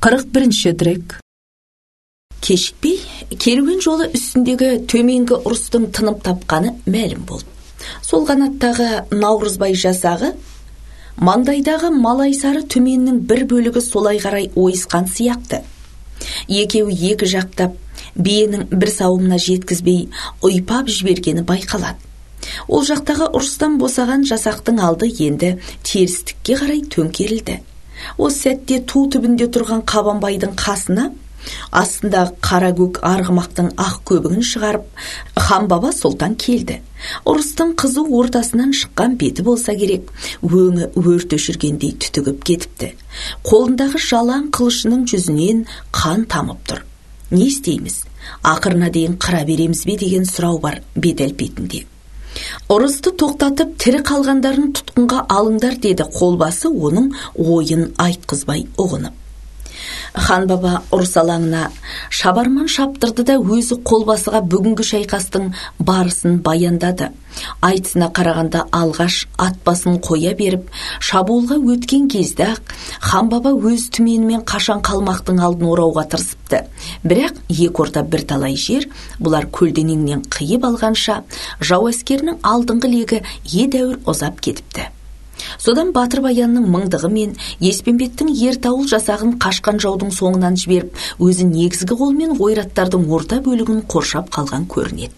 41-ші трек. Кешікпей, керуен жолы үстіндегі төменгі ұрыстың тынып тапқаны мәлім болды. Сол қанаттағы Наурызбай жасағы, маңдайдағы Малайсары төменнің бір бөлігі солай қарай ойысқан сияқты. Екеуі екі жақтап, биенің бір сауымына жеткізбей ұйпап жібергені байқалады. Ол жақтағы ұрыстан босаған жасақтың алды енді терістікке қарай төңкерілді. Осы сәтте ту түбінде тұрған Қабанбайдың қасына астындағы қара көк арғымақтың ақ көбігін шығарып, хан баба сұлтан келді. Ұрыстың қызу ортасынан шыққан беті болса керек, өңі өрт өшіргендей түтігіп кетіпті. Қолындағы жалаң қылышының жүзінен қан тамып тұр. Не істейміз? Ақырына дейін қыра береміз бе деген сұрау бар бет әлпетінде. Ұрысты тоқтатып, тірі қалғандарын тұтқынға алыңдар деді қолбасы, оның ойын айтқызбай ұғынып. Хан баба ұрыс алаңына шабарман шаптырды да өзі қолбасыға бүгінгі шайқастың барысын баяндады. Айтысына қарағанда алғаш ат басын қоя беріп, шабуылға өткен кезде-ақ хан баба өз түменімен қашан қалмақтың алдын орауға тырысыпты. Бірақ екі орта бір талай жер, бұлар көлденеңнен қиып алғанша жау әскерінің алдыңғы легі едәуір ұзап кетіпті. Содан Батыр Баянның мыңдығы мен Еспенбеттің ертауыл жасағын қашқан жаудың соңынан жіберіп, өзі негізгі қолмен ойраттардың орта бөлігін қоршап қалған көрінеді.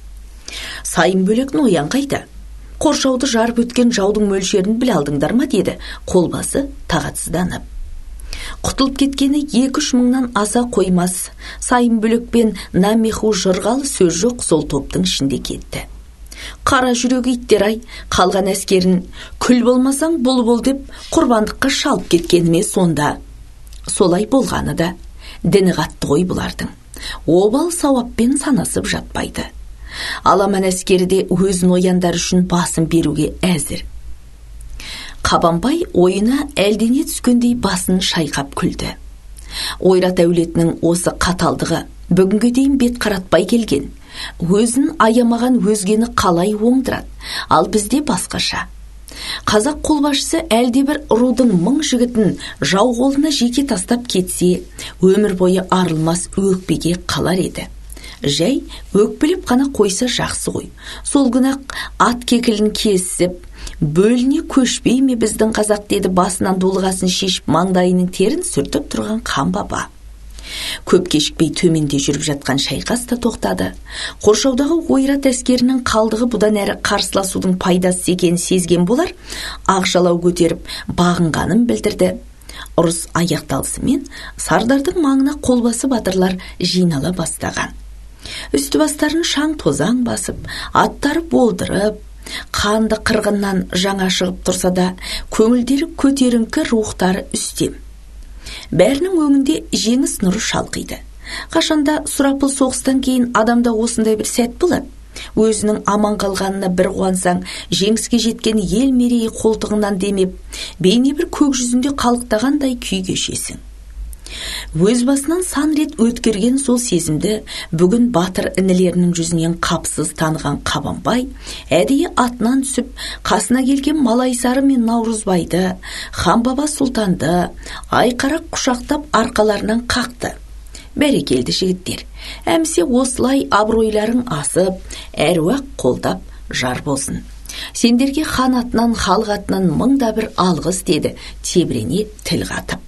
Сайын бөлектің оян қайда? Қоршауды жарып өткен жаудың мөлшерін біле алдыңдар ма деді қолбасы тағатсызданып. Құтылып кеткені 2-3 мыңнан аса қоймас. Сайын бөлекпен намеху жырғалы сөз жоқ сол топтың ішінде кетті. Қара жүрегі иттер-ай, қалған әскерін күл болмасаң бұл бол деп құрбандыққа шалып кеткеніме сонда. Солай болғаны да діні қатты ғой бұлардың. Обал сауаппен санасып жатпайды. Аламан әскері де өзін ояндар үшін басын беруге әзір. Қабанбай ойына әлдене түскендей басын шайқап күлді. Ойрат әулетінің осы қаталдығы бүгінге дейін бет қаратпай келген. Өзін аямаған өзгені қалай оңдырады, ал бізде басқаша. Қазақ қолбасшысы әлде бір рудың 1000 жігітін жау қолына жеке тастап кетсе, өмір бойы арылмас өкпеге қалар еді. Жай өкпелеп қана қойса жақсы ғой. Сол күні-ақ ат кекілін кесіп, бөліне көшпей ме біздің қазақ деді, басынан дулығасын шешіп маңдайының терін сүртіп тұрған хан баба. Көп кешікпей төменде жүріп жатқан шайқас та тоқтады. Қоршаудағы ойрат әскерінің қалдығы бұдан әрі қарсыласудың пайдасы екенін сезген болар, ақжалау көтеріп бағынғанын білдірді. Ұрыс аяқталысымен Сардардың маңына қолбасы батырлар жинала бастаған. Үсті бастарын шаң тозаң басып, аттары болдырып, қанды қырғыннан жаңа шығып тұрса да, көңілдері көтеріңкі, рухтары үстем. Бәрінің өңінде жеңіс нұры шалқиды. Қашанда сұрапыл соғыстан кейін адамда осындай бір сәт болады. Өзінің аман қалғанына бір қуансаң, жеңіске жеткен ел мерейі қолтығынан демеп, бейне бір көк жүзінде қалықтағандай күй кешесің. Өз басынан сан рет өткерген сол сезімді бүгін батыр інілерінің жүзінен қапсыз таныған Қабанбай әдейі атынан түсіп, қасына келген Малайсары мен Наурызбайды, хан баба сұлтанды айқарақ құшақтап арқаларынан қақты. Бәрекелді жігіттер, әмсе осылай абыройларың асып, әруақ қолдап жар болсын. Сендерге хан атынан, халық атынан 1000 бір алғыс деді, тебірене тіл қатып.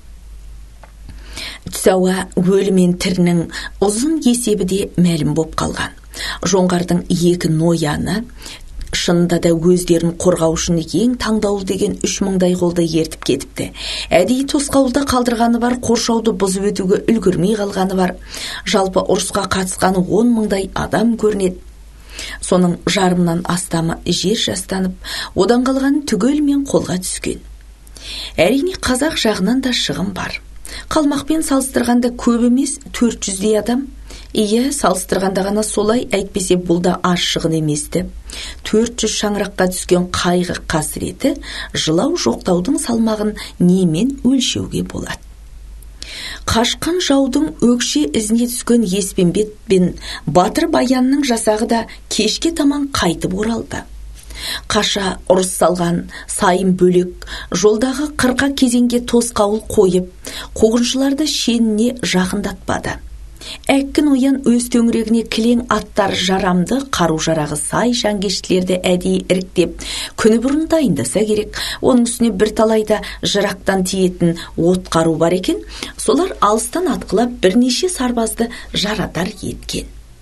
Түсауа өлі мен тірінің ұзын есебі де мәлім боп қалған. Жоңғардың 2 нояны шынында да өздерін қорғау үшін ең таңдаулы деген 3000-дай қолды ертіп кетіпті. Әдейі тосқауылда қалдырғаны бар, қоршауды бұзып өтуге үлгірмей қалғаны бар. Жалпы ұрысқа қатысқаны 10 000-дай адам көрінеді. Соның жарымнан астамы жер жастанып, одан қалғаны түгелмен қолға түскен. Әрине қазақ жағынан да шығын бар. Қалмақпен салыстырғанда көп емес, 400-дей адам. Ие, салыстырғанда ғана солай, әйтпесе бұл да аз шығын еместі. 400 шаңыраққа түскен қайғы қасіреті, жылау жоқтаудың салмағын немен өлшеуге болады. Қашқан жаудың өкше ізіне түскен Еспенбет пен Батыр Баянның жасағы да кешке таман қайтып оралды. Қаша ұрыс салған сайын бөлек, жолдағы қырқа кезеңге тосқауыл қойып, қуғыншыларды шеніне жақындатпады. Әккін оян өз төңірегіне кілең аттар жарамды қару-жарағы сай жанкештілерді әдейі іріктеп, күні бұрын дайындаса керек. Оның үстіне бір талайда жырақтан тиетін от қару бар екен, солар алыстан атқылап бірнеше сарбазды жарадар еткен.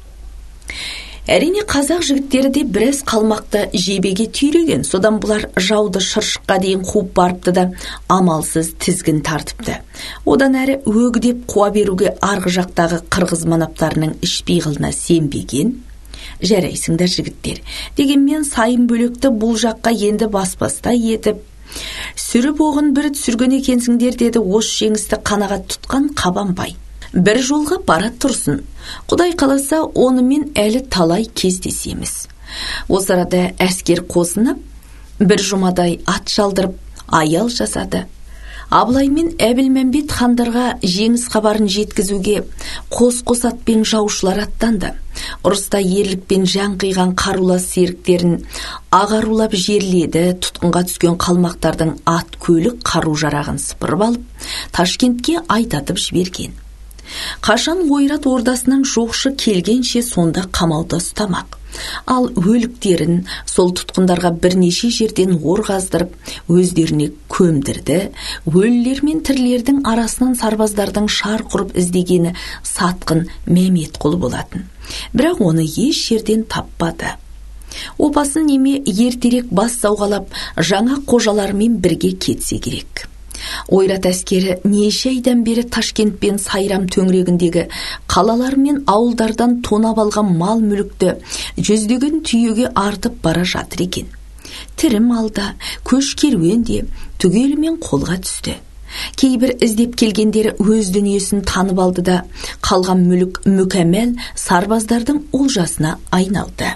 Әрине қазақ жігіттері де біраз қалмақты жебеге түйреген, содан бұлар жауды шыршыққа дейін қуып барыпты да амалсыз тізгін тартыпты. Одан әрі өгдеп қуа беруге арғы жақтағы қырғыз манаптарының ішпейғылына сенбеген. Жарайсыңдар жігіттер, дегенмен сайын бөлекті бұл жаққа енді баспастай етіп, сүріп оғын бір түсірген екенсіңдер, деді осы жеңісті қанағат тұтқан Қабанбай. Бір жолға бара тұрсын, Құдай қаласа онымен әлі талай кездесеміз. Осы арада әскер қосынып, бір жұмадай ат шалдырып, аял жасады. Абылай мен Әбілмәмбет хандарға жеңіс хабарын жеткізуге қос-қос атпен жаушылар аттанды. Ұрыста ерлікпен жан қиған қарулас серіктерін ағарулап жерледі, тұтқынға түскен қалмақтардың ат көлік қару-жарағын сыпырып алып, Ташкентке айдатып жіберген. Қашан ойрат ордасынан жоқшы келгенше сонда қамауда ұстамақ. Ал өліктерін сол тұтқындарға бірнеше жерден ор қаздырып, өздеріне көмдірді. Өлілер мен тірілердің арасынан сарбаздардың шар құрып іздегені сатқын Мәметқұл болатын. Бірақ оны еш жерден таппады. Опасын неме ертерек бас сауғалап, жаңа қожалармен бірге кетсе керек. Ойрат әскері неше айдан бері Ташкент пен Сайрам төңірегіндегі қалалар мен ауылдардан тонап алған мал мүлікті жүздеген түйеге артып бара жатыр екен. Тірі малда, көш керуенде түгелімен қолға түсті. Кейбір іздеп келгендері өз дүниесін танып алды да, қалған мүлік мүкәммәл сарбаздардың олжасына айналды.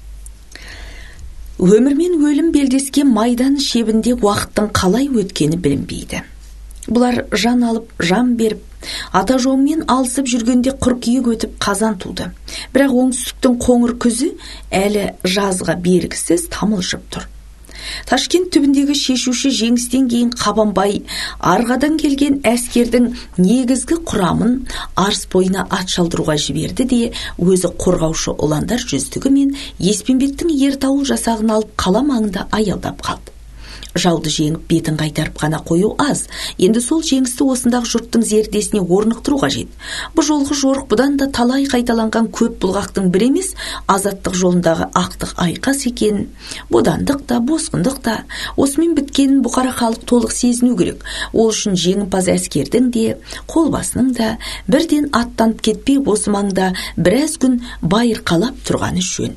Өмір мен өлім белдескен майдан шебінде уақыттың қалай өткені білінбейді. Бұлар жан алып, жан беріп, ата жолымен алысып жүргенде қыркүйек өтіп қазан туды. Бірақ оңтүстіктің қоңыр күзі әлі жазға бергісіз тамылжып тұр. Ташкент түбіндегі шешуші жеңістен кейін Қабанбай арғадан келген әскердің негізгі құрамын арыс бойына ат шалдыруға жіберді де, өзі қорғаушы ұландар жүздігі мен Еспенбеттің ертауыл жасағын алып қала маңында аялдап қалды. Жауды жеңіп бетін қайтарып қана қою аз. Енді сол жеңісті осындағы жұрттың зердесіне орнықтыру қажет. Бұл жолғы жорық бұдан да талай қайталанған көп бұлғақтың бір емес, азаттық жолындағы ақтық айқас екенін, бодандық та, босқындық та, осымен біткенін бұқара халық толық сезіну керек. Ол үшін жеңімпаз әскердің де, қолбасының да бірден аттанып кетпей осы маңда біраз күн байырқалап тұрғаны жөн.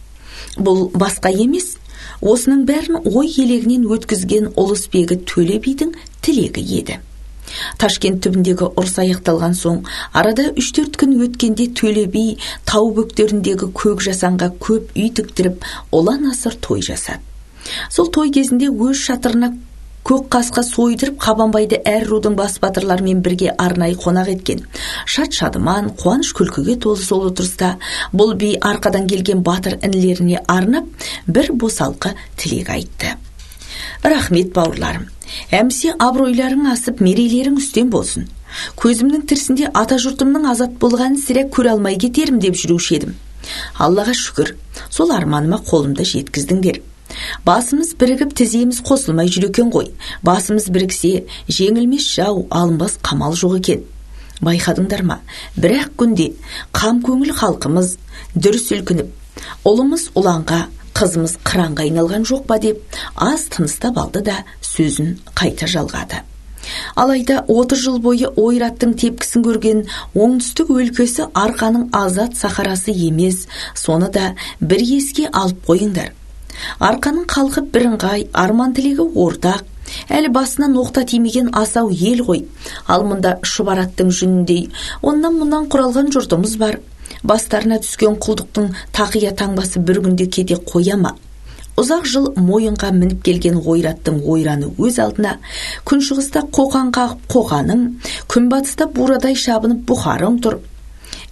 Бұл басқа емес, осының бәрін ой елегінен өткізген Ұлысбегі Төле бидің тілегі еді. Ташкент түбіндегі ұрыс аяқталған соң, арада 3-4 күн өткенде Төле би тау бөктеріндегі көк жасанға көп үй тіктіріп, ұлан асыр той жасады. Сол той кезінде өз шатырына көк қасқа сойдырып, Қабанбайды әр рудың бас батырларымен бірге арнайы қонақ еткен. Шат-шадыман, қуаныш күлкіге толы сол отырыста бұл би арқадан келген батыр інілеріне арнап бір босалқы тілек айтты. Рахмет бауырларым, әмсе абыройларың асып, мерейлерің үстем болсын. Көзімнің тірісінде ата жұртымның азат болғанын сірә көре алмай кетерім деп жүруші едім. Аллаға шүкір, сол арманыма қолымды жеткіздіңдер. Басымыз бірігіп, тіземіз қосылмай жүр екен ғой. Басымыз біріксе, жеңілмес жау, алынбас қамал жоқ екен. Байқадыңдар ма? Бір-ақ күнде қам көңіл халқымыз дүр сілкініп, ұлымыз ұланға, қызымыз қыранға айналған жоқ па деп, аз тыныстап алды да сөзін қайта жалғады. Алайда 30 жыл бойы ойраттың тепкісін көрген оңтүстік өлкесі арқаның азат сахарасы емес, соны да бір еске алып қойыңдар. Арқаның халқы бірыңғай, арман тілегі ортақ, әлі басына ноқта тимеген асау ел ғой. Ал мұнда шұбараттың жүніндей, оннан мұнан құралған жұртымыз бар. Бастарына түскен құлдықтың тақия таңбасы бір күнде кете қояма. Ұзақ жыл мойынға мініп келген ойраттың ойраны өз алдына, күншығыста қоқан қағып қоқаның, күнбатыста бурадай шабынып бұхарың тұр.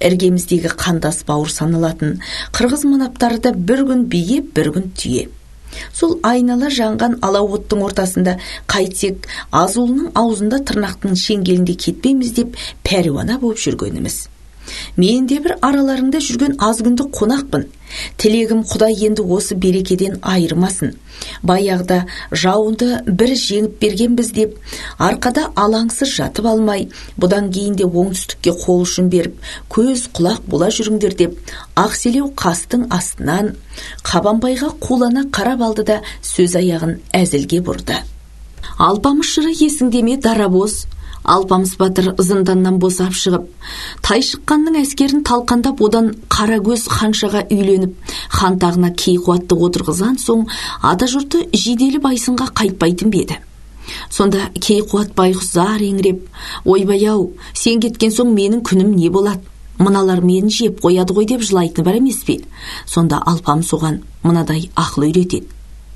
Іргеміздегі қандас бауыр саналатын қырғыз манаптары да бір күн бие, бір күн түйе. Сол айнала жанған алауоттың ортасында қайтсек азулының аузында тырнақтың шеңгелінде кетпейміз деп пәруана болып жүргеніміз. Мен де бір араларында жүрген аз күндік қонақпын. Тілегім Құдай енді осы берекеден айырмасын. Баяғыда жауынды бір жеңіп бергенбіз деп арқада алаңсыз жатып алмай, бұдан кейін де оңтүстікке қол ұшын беріп, көз құлақ бола жүріңдер деп Ақселеу қастың астынан Қабанбайға қулана қарап алды да сөз аяғын әзілге бұрды. Алпамыс жыры есіңде ме, Дарабоз? Алпамыс батыр зынданнан босап шығып, Тайшыққанның әскерін талқандап, одан Қарагөз ханшаға үйленіп, хан тағына Кейқуатты отырғызған соң, ата жұрты жиделі байсынға қайтпайтын беді. Сонда Кейқуат байғұс зар еңіреп, ойбай-ау, сен кеткен соң менің күнім не болады? Мыналар мені жеп қояды ғой деп жылайтыны бар емес пе? Сонда Алпамыс оған мынадай ақыл үйретеді.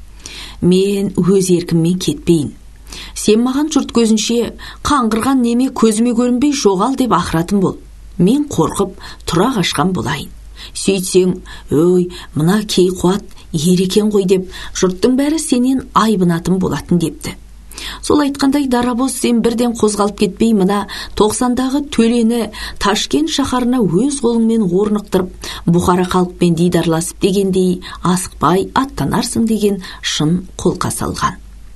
Мен өз еркіммен кетпейін. Сен маған жұрт көзінше қаңғырған неме көзіме көрінбей жоғал деп ақыратын бол. Мен қорқып тұра қашқан болайын. Сөйтсең, өй, мына Кейқуат ер екен ғой деп жұрттың бәрі сенен айбынатын болатын депті. Сол айтқандай, Дарабоз, сен бірден қозғалып кетпей, мына 90-дағы Төлені Ташкент шаһарына өз қолыңмен орнықтырып, Бұқара халықпен дидарласып дегендей асықпай аттанарсың деген шын қолқа салған.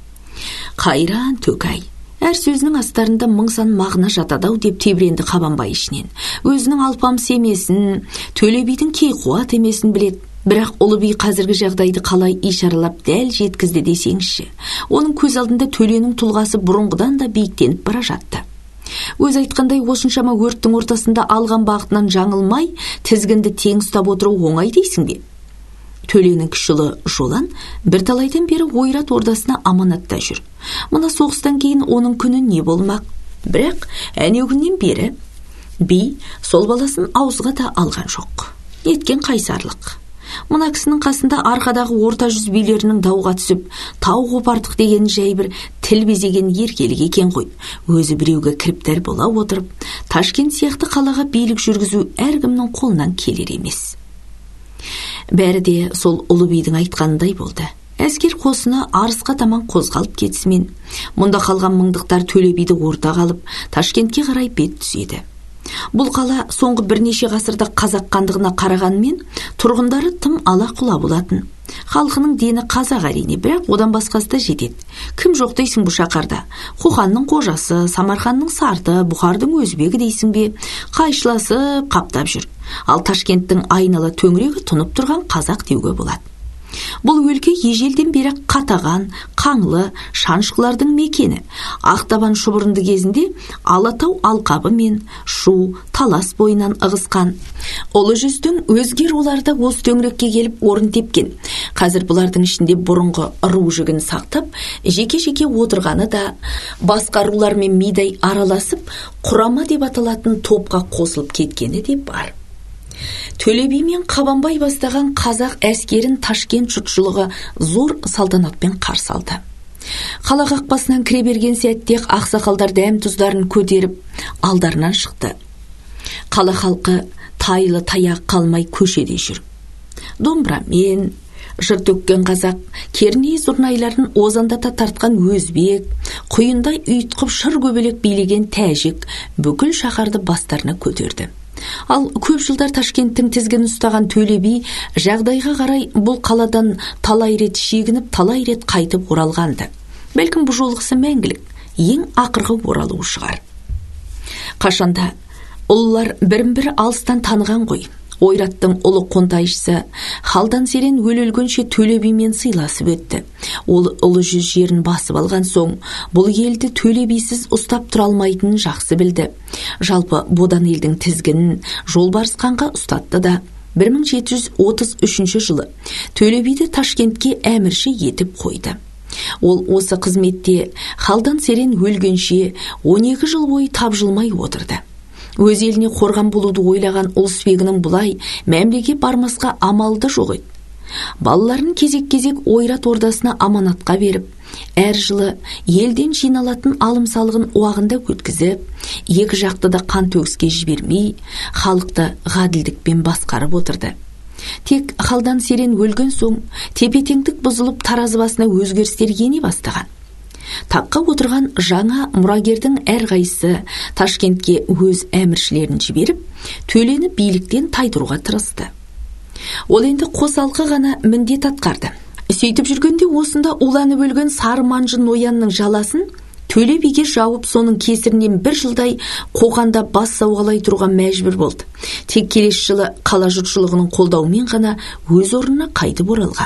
Қайран төкай, әр сөзінің астарында мың сан мағына жатады-ау деп тебіренді Қабанбай ішінен. Өзінің Алпамыс емесін, Төле бидің Кейқуат емесін білет. Бірақ Ұлы би қазіргі жағдайды қалай ишаралап дәл жеткізді десеңізші. Оның көз алдында Төленің тұлғасы бұрынғыдан да биіктеніп бара жатты. Өз айтқандай, осыншама өрттің ортасында алған бағытынан жаңылмай, тізгінді тең ұстап отыру оңай дейсің бе? Төленің кішілі Жолан бірталайдан бері Ойрат ордасына аманатта жүр. Мына соғыстан кейін оның күні не болмақ? Бірақ әнеугіннен бері би сол баласын ауызға да алған жоқ. Неткен қайсарлық. Мына кісінің қасында арқадағы орта жүз билерінің дауға түсіп, тау қопардық деген жай бір тіл безеген еркелік екен ғой. Өзі біреуге кіріптар бола отырып, Ташкент сияқты қалаға билік жүргізу әркімнің қолынан келер емес. Бәрі де сол Ұлы бидің айтқанындай болды. Әскер қосыны арысқа таман қозғалып кетісімен, мұнда қалған мыңдықтар Төле биді орта қалып, Ташкентке қарай бет түседі. Бұл қала соңғы бірнеше ғасырда қазақ хандығына қарағанымен тұрғындары тым ала-құла болатын. Халқының дені қазақ әрине, бірақ одан басқасы да жетеді. Кім жоқ дейсің бұл шаһарда? Қоқанның қожасы, Самарқанның сарты, Бұхардың өзбегі дейсің бе? Қайшыласып қаптап жүр. Ал Ташкенттің айнала төңірегі тұнып тұрған қазақ деуге болады. Бұл өлке ежелден бері қатаған, қаңлы, шаншқылардың мекені. Ақтабан шұбырынды кезінде Алатау алқабы мен Шу, Талас бойынан ығысқан. Ұлы жүздің өзге руларды осы төңірекке келіп орын тепкен. Қазір бұлардың ішінде бұрынғы ру жігін сақтап, жеке-жеке отырғаны да басқа рулармен мидай араласып, құрама деп аталатын топқа қосылып кеткені де бар. Төле би мен Қабанбай бастаған қазақ әскерін Ташкент жұртшылығы зор салтанатпен қарсы алды. Қала қақпасынан кіре берген сәтте ақсақалдар дәм тұздарын көтеріп алдарынан шықты. Қала халқы тайлы таяқ қалмай көшеде жүр. Домбырамен жыр төккен қазақ, керней зұрнайларын озандата тартқан өзбек, құйындай ұйытқып шыр көбелек билеген тәжік бүкіл шаһарды бастарына көтерді. Ал көп жылдар Ташкенттің тізгінін ұстаған Төле би жағдайға қарай бұл қаладан талай рет шегініп, талай рет қайтып оралғанды. Бәлкім бұл жолғысы мәңгілік, ең ақырғы оралуы шығар. Қашанда ұлылар бірін-бірі алыстан таныған ғой. Ойраттың ұлы қонтайшысы Халдан Серен өлгенше Төле бимен сыйласып өтті. Ол ұлы жүз жерін басып алған соң, бұл елді Төле бисіз ұстап тұра алмайтынын жақсы білді. Жалпы бодан елдің тізгінін Жолбарыс ханға ұстатты да 1733 жылы Төле биді Ташкентке әмірші етіп қойды. Ол осы қызметте Халдан Серен өлгенше 12 жыл бойы тапжылмай отырды. Өз еліне қорған болуды ойлаған ұлысбегінің бұлай мәмлеге бармасқа амалды жоқ еді. Балаларын кезек-кезек Ойрат ордасына аманатқа беріп, әр жылы елден жиналатын алым салығын уағында өткізіп, екі жақты да қан төгіске жібермей, халықты ғаділдікпен басқарып отырды. Тек халдан серен өлген соң тепе-теңдік бұзылып таразы басына өзгерістер ене бастаған. Таққа отырған жаңа мұрагердің әрқайсысы Ташкентке өз әміршілерін жіберіп, Төлені биліктен тайдыруға тырысты. Ол енді қосалқы ғана міндет атқарды. Сөйтіп жүргенде осында уланып өлген сары манжы ноянның жаласын Төле биге жауып, соның кесірінен бір жылдай қоғанда бас сауғалай тұруға мәжбүр болды. Тек келесі жылы қала жұртшылығының қолдауымен ғана өз орнына қайтып оралған.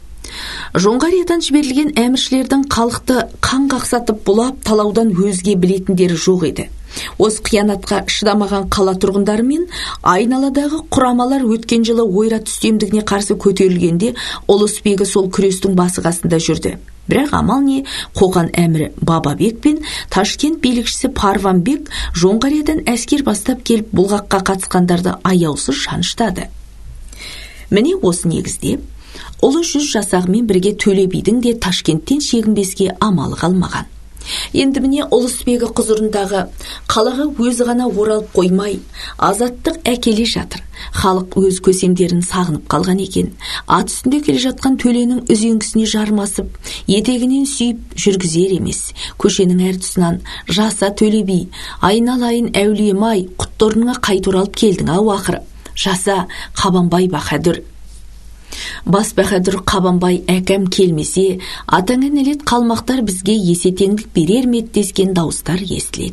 Жоңғариядан жіберілген әміршілердің халықты қан қақсатып бұлап талаудан өзге білетіндері жоқ еді. Осы қиянатқа шыдамаған қала тұрғындары мен айналадағы құрамалар өткен жылы ойрат үстемдігіне қарсы көтерілгенде Ұлысбегі сол күрестің басы қасында жүрді. Бірақ амал не, Қоқан әмірі Бабабек пен Ташкент билікшісі Парванбек Жоңғариядан әскер бастап келіп бұлғаққа қатысқандарды аяусыз шаныштады. Міне осы негізде ұлы 100 жасағымен бірге Төле бидің де Ташкенттен шегінбеске амалы қалмаған. Енді міне Ұлысбегі құзырындағы қалаға өзі ғана оралып қоймай, азаттық әкеле жатыр. Халық өз көсемдерін сағынып қалған екен. Ат үстінде келе жатқан Төленің үзеңгісіне жармасып, етегінен сүйіп жүргізер емес. Көшенің әр тұсынан жаса Төле би, айналайын әулием-ай, құтторыңа қайта оралып келдің ау ақыры. Жаса Қабанбай Баһадүр. Бас Баһадүр Қабанбай әкем келмесе, атаңа нәлет қалмақтар бізге есетеңдік берер ме дескен дауыстар естіледі.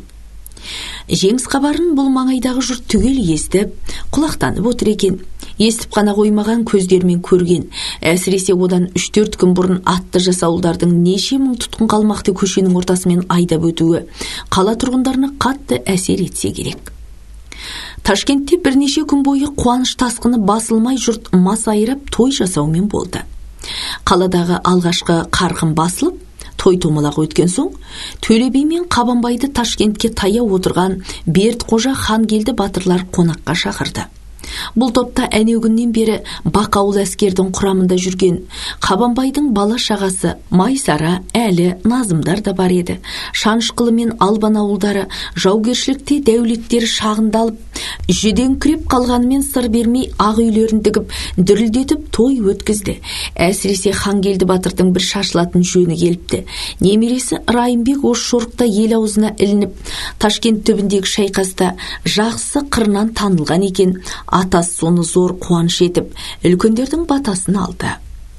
Жеңіс хабарын бұл маңайдағы жұрт түгел естіп, құлақтанып отыр екен. Естіп қана қоймаған көздермен көрген, әсіресе одан 3-4 күн бұрын атты жасауылдардың неше мың тұтқын қалмақты көшенің ортасымен айдап өтуі қала тұрғындарына қатты әсер етсе керек. Ташкентте бірнеше күн бойы қуаныш тасқыны басылмай жұрт мас айырып той жасаумен болды. Қаладағы алғашқы қарқын басылып, той томалақ өткен соң, Төле би мен Қабанбайды Ташкентке таяу отырған Бердіқожа Хангелді батырлар қонаққа шақырды. Бұл топта әнеугіннен бері бақауыл әскердің құрамында жүрген Қабанбайдың бала шағасы Майсара, Әлі, Назымдар да бар еді. Шанышқылы мен Албан ауылдары жаугершілікте дәулеттері шағындалып, жүдеңкіреп қалғанымен сыр бермей ақ үйлерін тігіп, дүрілдетіп той өткізді. Әсіресе Хангелді батырдың бір шашылатын жөні келіпті. Немересі Райымбек осы жорықта ел аузына ілініп, Ташкент түбіндегі шайқаста жақсы қырынан танылған екен. Атасы соны зор қуаныш етіп, үлкендердің батасын алды.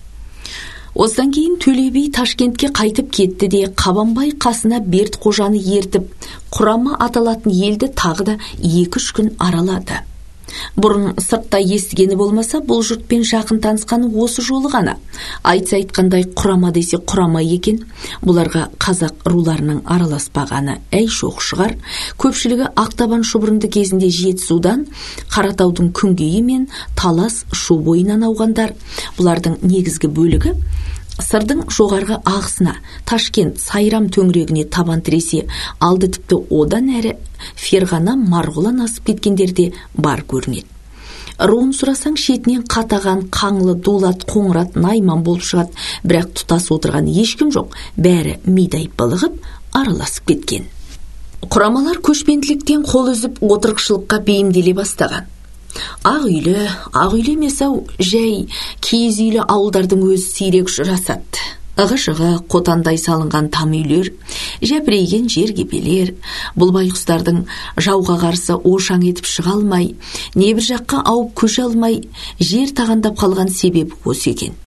Осыдан кейін Төле би Ташкентке қайтып кетті де, Қабанбай қасына Бердіқожаны ертіп, құрама аталатын елді тағы да 2-3 күн аралады. Бұрын сыртта естігені болмаса, бұл жұртпен жақын танысқаны осы жолы ғана. Айтса айтқандай құрама десе құрама екен. Бұларға қазақ руларының араласпағаны әй шоқ шығар. Көпшілігі Ақтабан шұбырынды кезінде Жетісудан, Қаратаудың күнгейі мен Талас шу бойынан ауғандар. Бұлардың негізгі бөлігі сырдың жоғарғы ағысына, Ташкент Сайрам төңірегіне табан тіресе, алды тіпті одан әрі Ферғана Марғұлан асып кеткендерде бар көрінеді. Руын сұрасаң шетінен қатаған, қаңлы, дулат, қоңырат, найман болып шығады, бірақ тұтас отырған ешкім жоқ, бәрі мидай былығып, араласып кеткен. Құрамалар көшпенділіктен қол үзіп отырықшылыққа бейімделе бастаған. Ақ үйлі емес ау, жәй киіз үйлі ауылдардың өзі сирек ұшырасады. Ығы-жығы қотандай салынған там үйлер, жәбірейген жергебелер, бұл байқұстардың жауға қарсы ошаң етіп шыға алмай, не бір жаққа ауып көше алмай, жер тағандап қалған себебі осы екен.